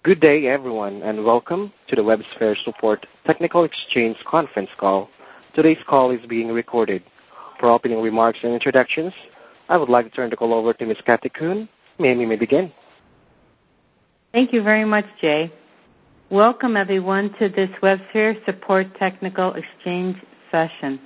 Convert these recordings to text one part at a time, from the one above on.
Good day, everyone, and welcome to the WebSphere Support Technical Exchange conference call. Today's call is being recorded. For opening remarks and introductions, I would like to turn the call over to Ms. Kathy Kuhn. Ma'am, you may begin. Thank you very much, Jay. Welcome, everyone, to this WebSphere Support Technical Exchange session.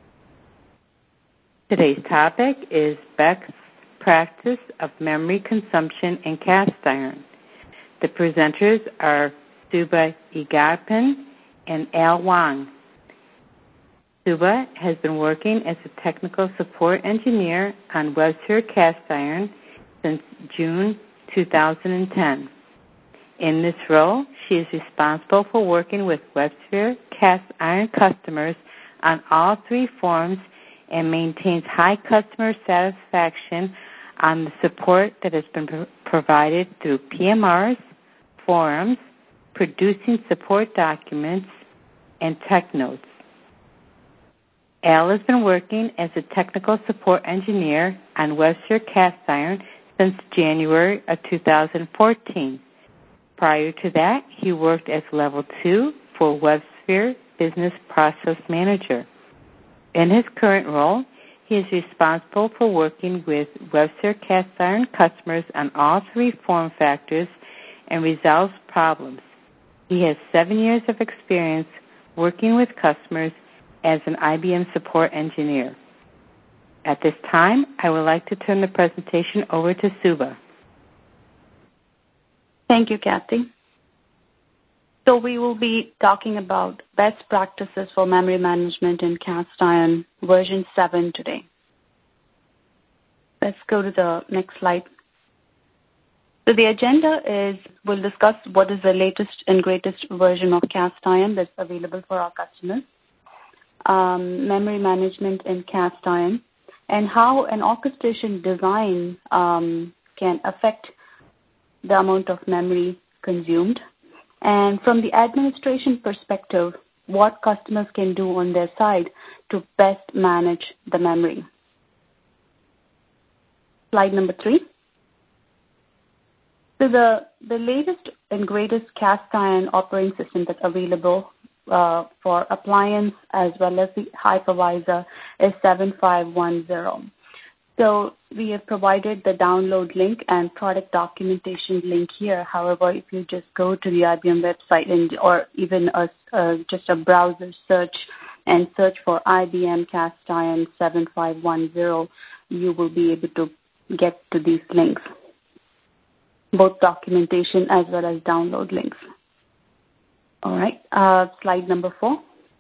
Today's topic is best practice of memory consumption in cast iron. The presenters are Suba Egarpen and Al Wang. Suba has been working as a technical support engineer on WebSphere cast iron since June 2010. In this role, she is responsible for working with WebSphere cast iron customers on all three forms and maintains high customer satisfaction on the support that has been provided through PMRs, forums, producing support documents, and tech notes. Al has been working as a technical support engineer on WebSphere cast iron since January of 2014. Prior to that, he worked as Level 2 for WebSphere Business Process Manager. In his current role, he is responsible for working with WebSphere cast iron customers on all three form factors and resolves problems. He has 7 years of experience working with customers as an IBM support engineer. At this time, I would like to turn the presentation over to Suba. Thank you, Kathy. So we will be talking about best practices for memory management in cast iron version 7 today. Let's go to the next slide. So the agenda is we'll discuss what is the latest and greatest version of cast iron that's available for our customers, memory management in cast iron, and how an orchestration design can affect the amount of memory consumed. And from the administration perspective, what customers can do on their side to best manage the memory. Slide number 3. So the latest and greatest cast iron operating system that's available for appliance as well as the hypervisor is 7510. So we have provided the download link and product documentation link here. However, if you just go to the IBM website or even just a browser search and search for IBM cast iron 7510, you will be able to get to these links, both documentation as well as download links. All right, slide number 4.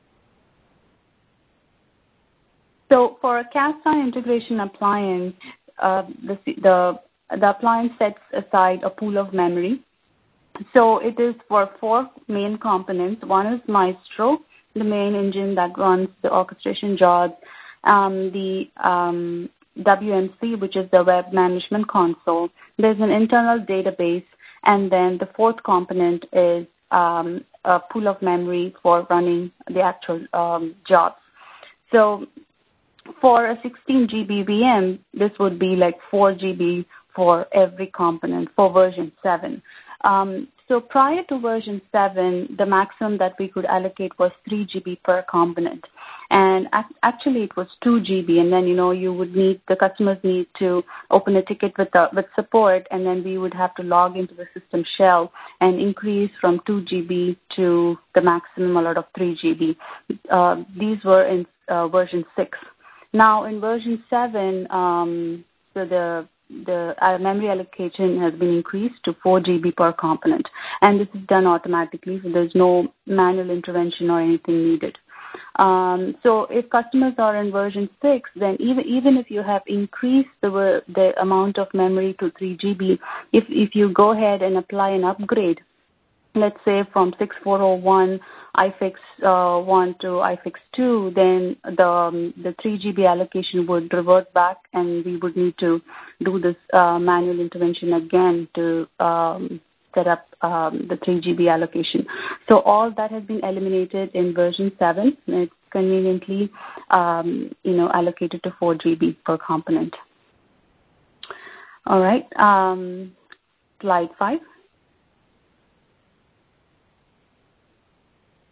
So for a cast iron integration appliance, the appliance sets aside a pool of memory. So it is for 4 main components. One is Maestro, the main engine that runs the orchestration jobs, the WMC, which is the web management console. There's an internal database, and then the 4th component is a pool of memory for running the actual jobs. So for a 16 GB VM, this would be like 4 GB for every component for version 7. So prior to version 7, the maximum that we could allocate was 3 GB per component. And actually it was 2 GB, and then, the customers need to open a ticket with support, and then we would have to log into the system shell and increase from 2 GB to the maximum allowed of 3 GB. These were in version 6. Now in version 7, so the memory allocation has been increased to 4 GB per component, and this is done automatically, so there's no manual intervention or anything needed. So if customers are in version 6, then even if you have increased the amount of memory to 3 GB, if you go ahead and apply an upgrade, let's say from 6401 IFIX 1 to IFIX 2, then the 3 GB allocation would revert back, and we would need to do this manual intervention again to set up the 3 GB allocation. So all that has been eliminated in version 7. It's conveniently allocated to 4 GB per component. All right, slide 5.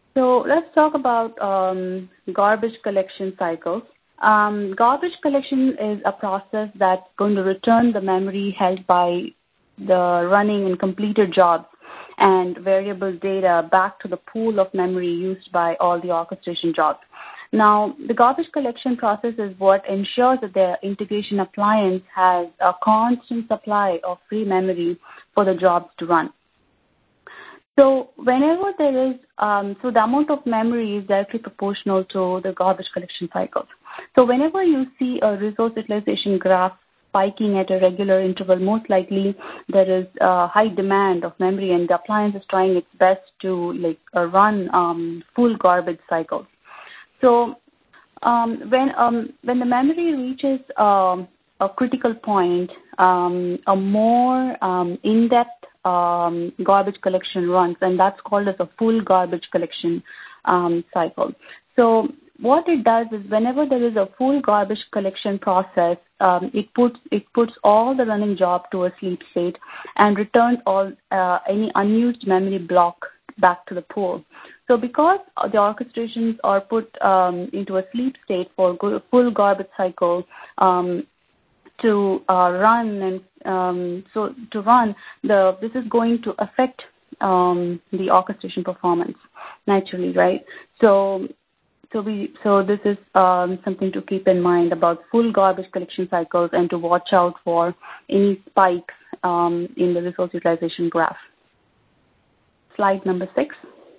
So let's talk about garbage collection cycles. Garbage collection is a process that's going to return the memory held by the running and completed jobs and variable data back to the pool of memory used by all the orchestration jobs. Now, the garbage collection process is what ensures that the integration appliance has a constant supply of free memory for the jobs to run. So whenever there is, so the amount of memory is directly proportional to the garbage collection cycle. So whenever you see a resource utilization graph spiking at a regular interval, most likely there is a high demand of memory and the appliance is trying its best to run full garbage cycles. So when the memory reaches a critical point, a more in-depth garbage collection runs, and that's called as a full garbage collection cycle. So what it does is whenever there is a full garbage collection process, it puts all the running job to a sleep state and returns all any unused memory block back to the pool. So because the orchestrations are put into a sleep state for full garbage cycle to run, and this is going to affect the orchestration performance naturally, right? So this is something to keep in mind about full garbage collection cycles and to watch out for any spikes in the resource utilization graph. Slide number 6.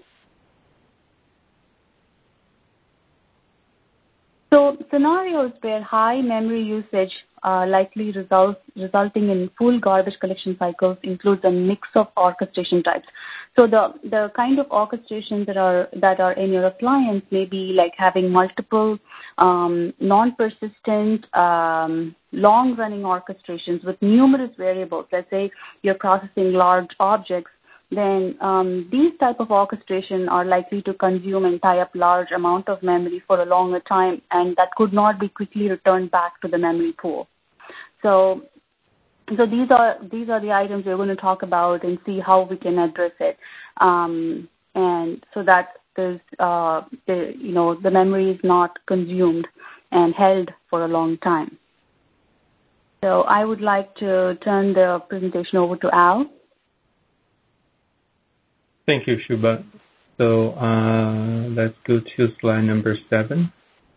So scenarios where high memory usage likely resulting in full garbage collection cycles includes a mix of orchestration types. So the kind of orchestrations that are in your appliance may be like having multiple non-persistent long-running orchestrations with numerous variables. Let's say you're processing large objects. Then these type of orchestration are likely to consume and tie up large amount of memory for a longer time, and that could not be quickly returned back to the memory pool. So these are the items we're going to talk about and see how we can address it, and so that there's the memory is not consumed and held for a long time. So I would like to turn the presentation over to Al. Thank you, Shubha. So let's go to slide number 7.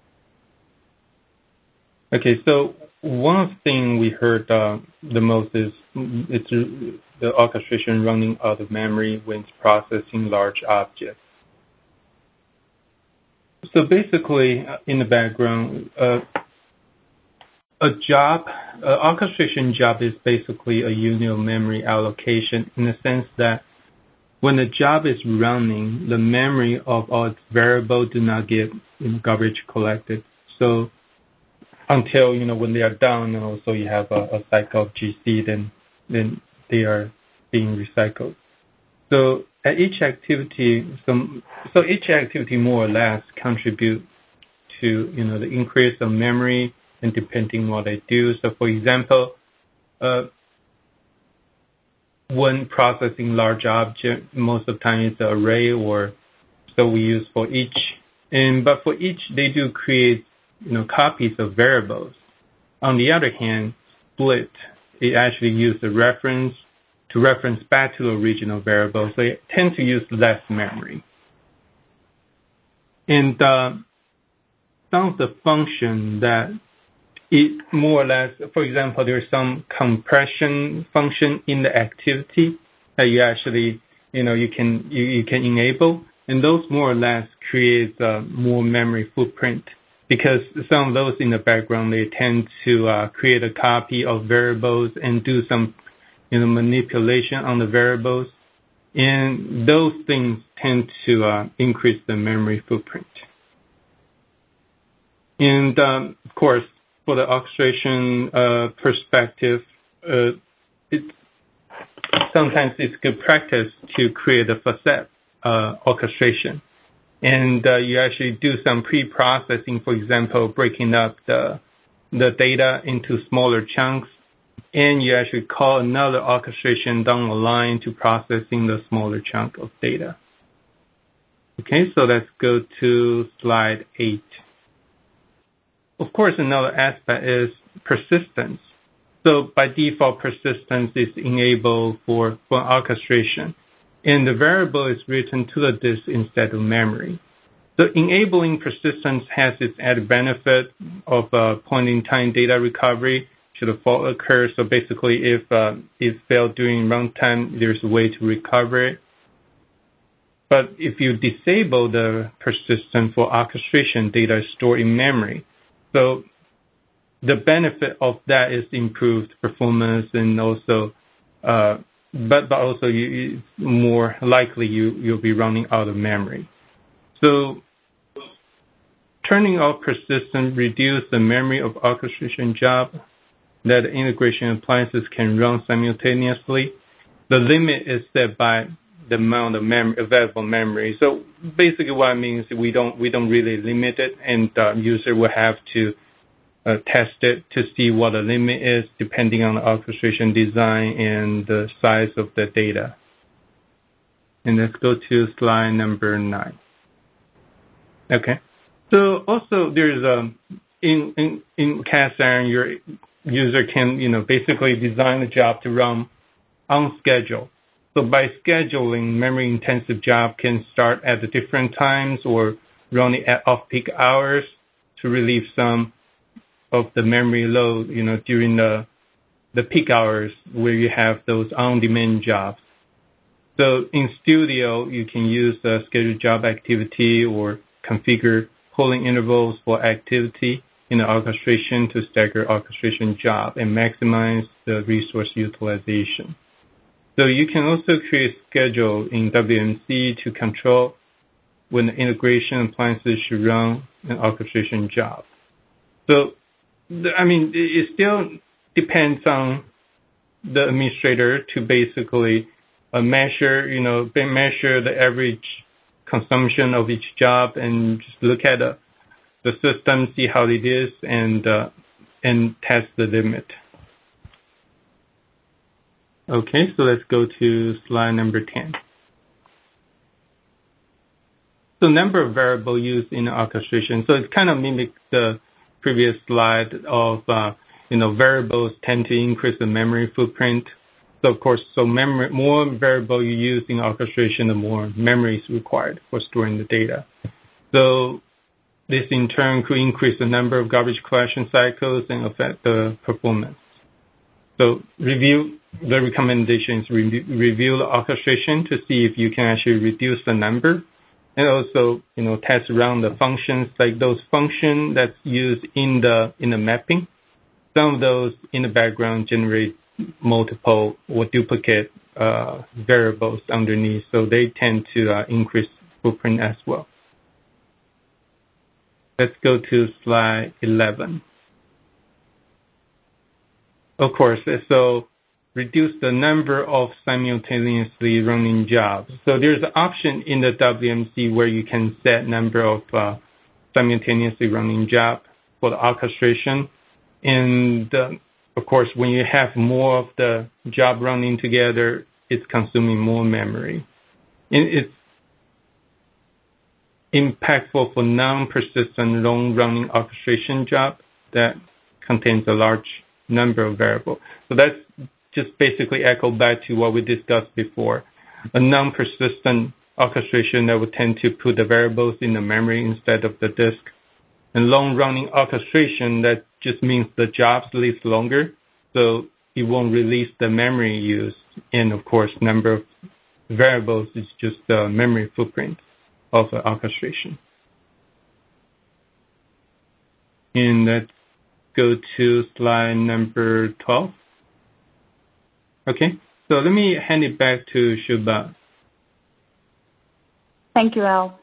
Okay, so one thing we heard the most is it's the orchestration running out of memory when it's processing large objects. So basically, in the background, orchestration job is basically a unit of memory allocation in the sense that when the job is running, the memory of all its variables do not get garbage collected. So until when they are done, and also you have a cycle of GC, then they are being recycled. So at each activity, each activity more or less contribute to the increase of memory and depending on what they do. So for example, when processing large object, most of the time it's an array, or so we use for each. But for each, they do create copies of variables. On the other hand, split, it actually uses a reference to reference back to the original variable, so it tends to use less memory. And some of the function that it more or less, for example, there's some compression function in the activity that you actually, you can enable, and those more or less create more memory footprint, because some of those in the background, they tend to create a copy of variables and do some, manipulation on the variables, and those things tend to increase the memory footprint. And of course, for the orchestration perspective, sometimes it's good practice to create a facet orchestration. And you actually do some pre-processing, for example, breaking up the data into smaller chunks, and you actually call another orchestration down the line to processing the smaller chunk of data. Okay, so let's go to slide 8. Of course, another aspect is persistence. So by default, persistence is enabled for orchestration, and the variable is written to the disk instead of memory. So enabling persistence has its added benefit of point-in-time data recovery should a fault occur. So basically, if it failed during runtime, there's a way to recover it. But if you disable the persistence for orchestration, data is stored in memory. So the benefit of that is improved performance, and also, but also you more likely you'll be running out of memory. So turning off persistence reduces the memory of orchestration job that integration appliances can run simultaneously. The limit is set by the amount of available memory. So basically, what it means we don't really limit it, and the user will have to test it to see what the limit is, depending on the orchestration design and the size of the data. And let's go to slide number 9. Okay. So also there's in cast iron, your user can basically design a job to run on schedule. So by scheduling, memory-intensive job can start at the different times or running at off-peak hours to relieve some of the memory load, during the peak hours where you have those on-demand jobs. So in Studio, you can use the scheduled job activity or configure polling intervals for activity in the orchestration to stagger orchestration job and maximize the resource utilization. So you can also create schedule in WMC to control when the integration appliances should run an orchestration job. So, it still depends on the administrator to basically measure the average consumption of each job and just look at the system, see how it is, and test the limit. Okay, so let's go to slide number 10. So number of variable used in orchestration. So it kind of mimics the previous slide of, variables tend to increase the memory footprint. So of course, more variable you use in orchestration, the more memory is required for storing the data. So this in turn could increase the number of garbage collection cycles and affect the performance. So the recommendation is review the orchestration to see if you can actually reduce the number, and also test around the functions, like those functions that's used in the mapping. Some of those in the background generate multiple or duplicate variables underneath, so they tend to increase footprint as well. Let's go to slide 11. Of course, so reduce the number of simultaneously running jobs. So there's an option in the WMC where you can set number of simultaneously running jobs for the orchestration. And of course, when you have more of the job running together, it's consuming more memory. And it's impactful for non-persistent long-running orchestration job that contains a large number of variables. So that's just basically echo back to what we discussed before. A non-persistent orchestration that would tend to put the variables in the memory instead of the disk. And long-running orchestration, that just means the jobs live longer, so it won't release the memory used. And of course, number of variables is just the memory footprint of the orchestration. And let's go to slide number 12. Okay, so let me hand it back to Shubha. Thank you, Al.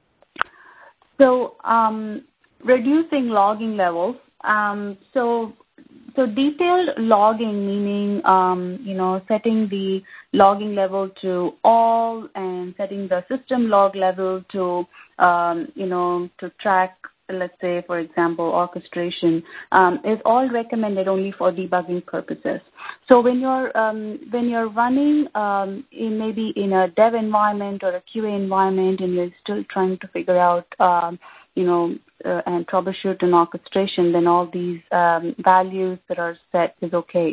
So reducing logging levels. So detailed logging, meaning setting the logging level to all and setting the system log level to to track let's say, for example, orchestration, is all recommended only for debugging purposes. So when you're running maybe in a dev environment or a QA environment, and you're still trying to figure out, and troubleshoot an orchestration, then all these values that are set is okay,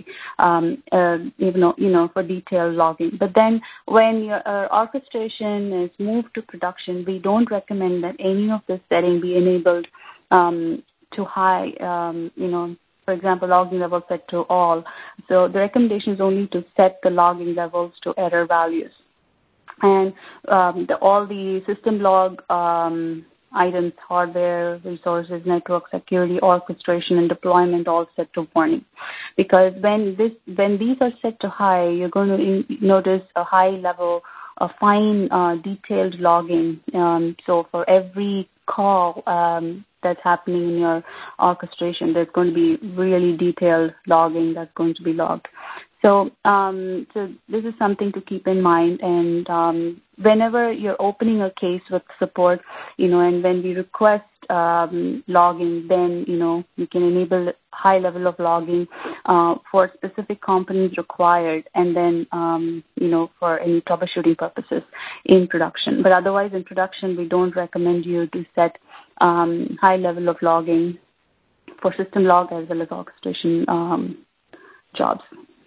for detailed logging. But then when your orchestration is moved to production, we don't recommend that any of this setting be enabled to high, for example, logging level set to all. So the recommendation is only to set the logging levels to error values. And all the system log items, hardware, resources, network security, orchestration, and deployment all set to warning. Because when these are set to high, you're going to notice a high level of fine, detailed logging. So for every call that's happening in your orchestration, there's going to be really detailed logging that's going to be logged. So this is something to keep in mind. And whenever you're opening a case with support, and when we request logging, then, we can enable high level of logging for specific components required, and then, for any troubleshooting purposes in production. But otherwise, in production, we don't recommend you to set high level of logging for system log as well as orchestration jobs.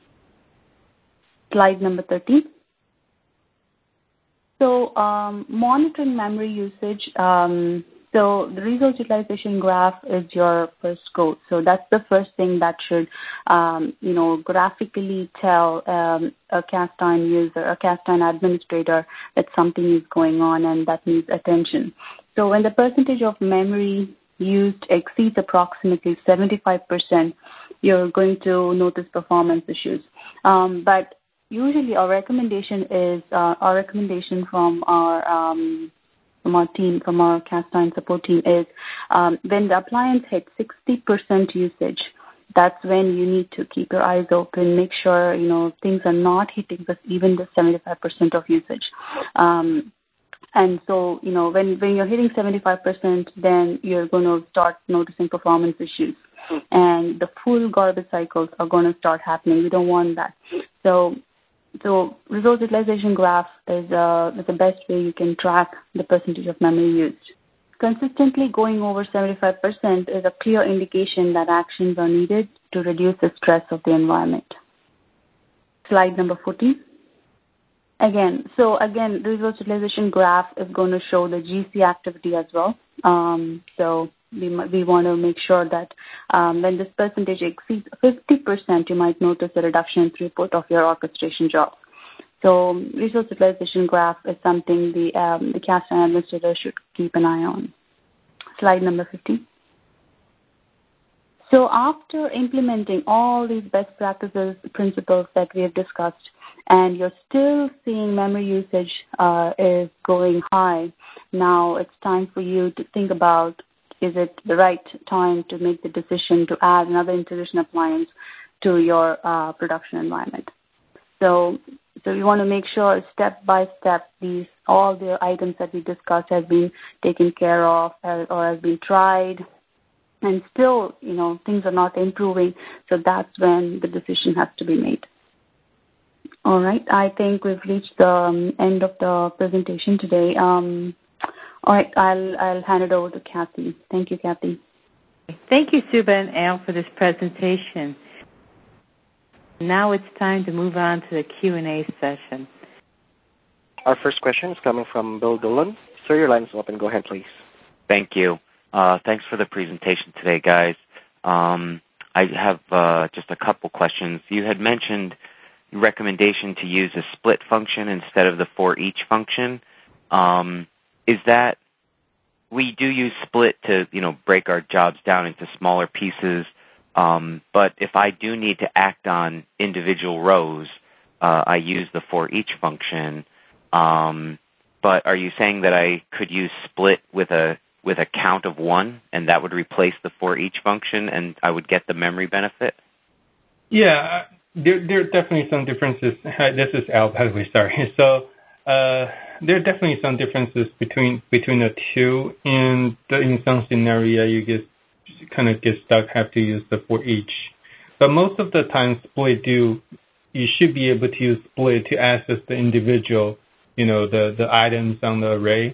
Slide number 13. So monitoring memory usage. So the resource utilization graph is your first goal. So that's the first thing that should, graphically tell a cast iron user, a cast iron administrator that something is going on and that needs attention. So when the percentage of memory used exceeds approximately 75%, you're going to notice performance issues. But usually our recommendation from our team, from our cast iron support team is when the appliance hits 60% usage, that's when you need to keep your eyes open, make sure, things are not hitting even the 75% of usage. And so, when you're hitting 75%, then you're going to start noticing performance issues. And the full garbage cycles are going to start happening. We don't want that. So resource utilization graph is the best way you can track the percentage of memory used. Consistently going over 75% is a clear indication that actions are needed to reduce the stress of the environment. Slide number 14. Again, the resource utilization graph is going to show the GC activity as well. So we want to make sure that when this percentage exceeds 50%, you might notice a reduction in throughput of your orchestration job. So resource utilization graph is something the cast iron administrator should keep an eye on. Slide number 15. So after implementing all these best practices, principles that we have discussed, and you're still seeing memory usage is going high, now it's time for you to think about, is it the right time to make the decision to add another integration appliance to your production environment? So you want to make sure step by step all the items that we discussed have been taken care of or has been tried, and still, things are not improving. So that's when the decision has to be made. All right. I think we've reached the end of the presentation today. All right. I'll hand it over to Kathy. Thank you, Kathy. Thank you, Suba and Al, for this presentation. Now it's time to move on to the Q&A session. Our first question is coming from Bill Dolan. Sir, your line is open. Go ahead, please. Thank you. Thanks for the presentation today, guys. I have just a couple questions. You had mentioned recommendation to use a split function instead of the for each function. Is that we do use split to break our jobs down into smaller pieces, but if I do need to act on individual rows, I use the for each function. But are you saying that I could use split with a count of 1, and that would replace the for each function, and I would get the memory benefit? Yeah, there are definitely some differences. This is Al, by the way, sorry. So there are definitely some differences between the two, and in some scenario you kind of get stuck, have to use the for each. But most of the time, split you should be able to use split to access the individual, the items on the array.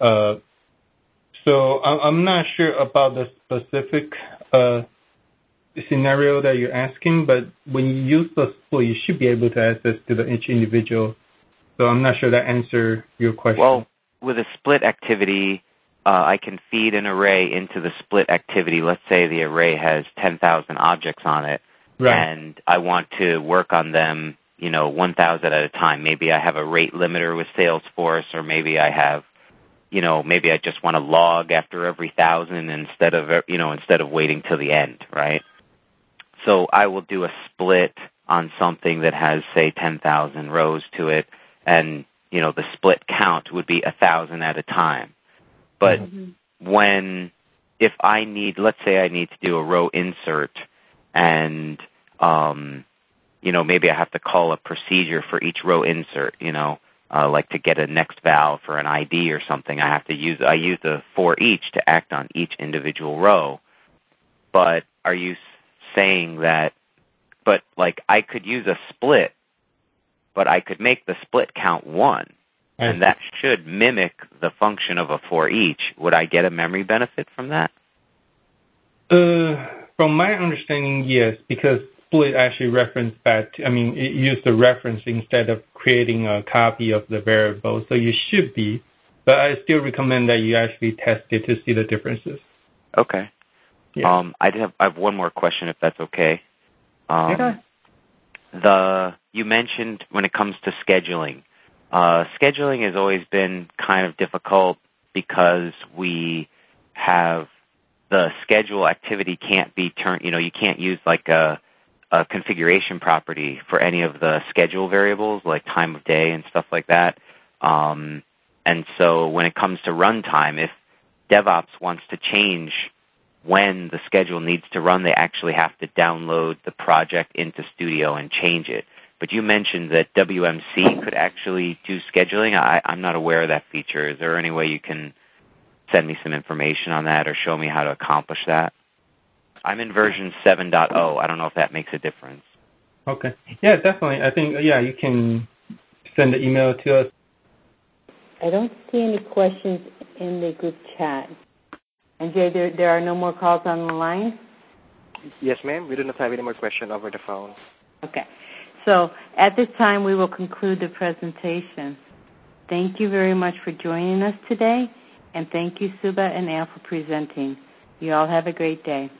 So I'm not sure about the specific scenario that you're asking, but when you use the split, you should be able to access to each individual. So I'm not sure that answers your question. Well, with a split activity, I can feed an array into the split activity. Let's say the array has 10,000 objects on it, right, and I want to work on them, 1,000 at a time. Maybe I have a rate limiter with Salesforce, or maybe I have, maybe I just want to log after every 1,000 instead of waiting till the end, right? So I will do a split on something that has, say, 10,000 rows to it, and the split count would be 1,000 at a time. But if I need, let's say I need to do a row insert, and maybe I have to call a procedure for each row insert, like to get a next val for an ID or something, I use the for each to act on each individual row. But are you saying that, but like I could use a split, but I could make the split count 1, and that should mimic the function of a for each. Would I get a memory benefit from that? From my understanding, yes, because split actually referenced back to, it used the reference instead of creating a copy of the variable. So you should be, but I still recommend that you actually test it to see the differences. Okay. Yeah. I have one more question, if that's okay. You mentioned when it comes to scheduling. Scheduling has always been kind of difficult because we have the schedule activity can't be turned, you can't use like a configuration property for any of the schedule variables like time of day and stuff like that. And so when it comes to runtime, if DevOps wants to change when the schedule needs to run, they actually have to download the project into Studio and change it. But you mentioned that WMC could actually do scheduling. I'm not aware of that feature. Is there any way you can send me some information on that or show me how to accomplish that? I'm in version 7.0. I don't know if that makes a difference. Okay. Yeah, definitely. I think, you can send the email to us. I don't see any questions in the group chat. And Jay, there are no more calls on the line? Yes, ma'am. We do not have any more questions over the phone. Okay. So at this time, we will conclude the presentation. Thank you very much for joining us today, and thank you, Suba and Al, for presenting. You all have a great day.